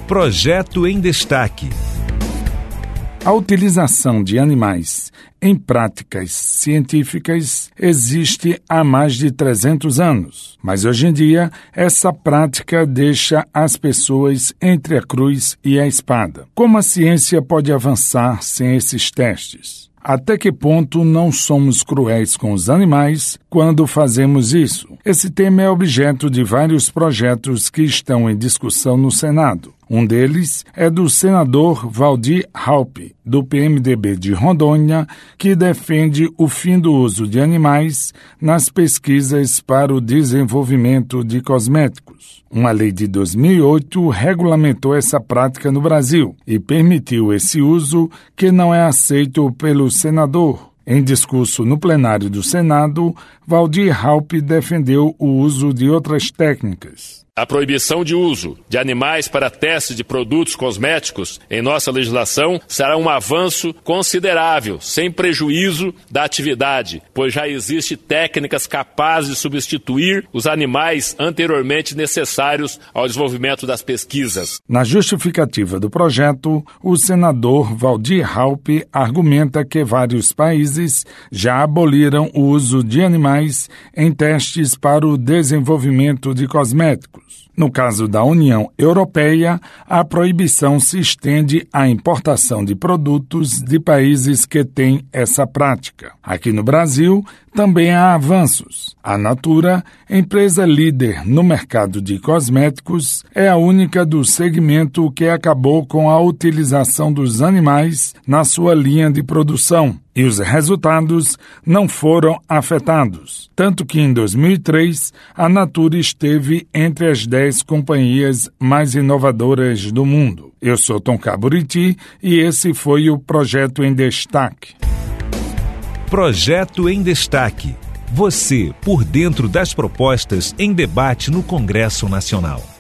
Projeto em Destaque. A utilização de animais em práticas científicas existe há mais de 300 anos, mas hoje em dia essa prática deixa as pessoas entre a cruz e a espada. Como a ciência pode avançar sem esses testes? Até que ponto não somos cruéis com os animais quando fazemos isso? Esse tema é objeto de vários projetos que estão em discussão no Senado. Um deles é do senador Valdir Raupp, do PMDB de Rondônia, que defende o fim do uso de animais nas pesquisas para o desenvolvimento de cosméticos. Uma lei de 2008 regulamentou essa prática no Brasil e permitiu esse uso, que não é aceito pelo senador. Em discurso no plenário do Senado, Valdir Raupp defendeu o uso de outras técnicas. A proibição de uso de animais para testes de produtos cosméticos em nossa legislação será um avanço considerável, sem prejuízo da atividade, pois já existem técnicas capazes de substituir os animais anteriormente necessários ao desenvolvimento das pesquisas. Na justificativa do projeto, o senador Valdir Raupp argumenta que vários países já aboliram o uso de animais em testes para o desenvolvimento de cosméticos. No caso da União Europeia, a proibição se estende à importação de produtos de países que têm essa prática. Aqui no Brasil, também há avanços. A Natura, empresa líder no mercado de cosméticos, é a única do segmento que acabou com a utilização dos animais na sua linha de produção. E os resultados não foram afetados. Tanto que em 2003, a Natura esteve entre as 10 companhias mais inovadoras do mundo. Eu sou Tom Caburiti e esse foi o Projeto em Destaque. Projeto em Destaque. Você por dentro das propostas em debate no Congresso Nacional.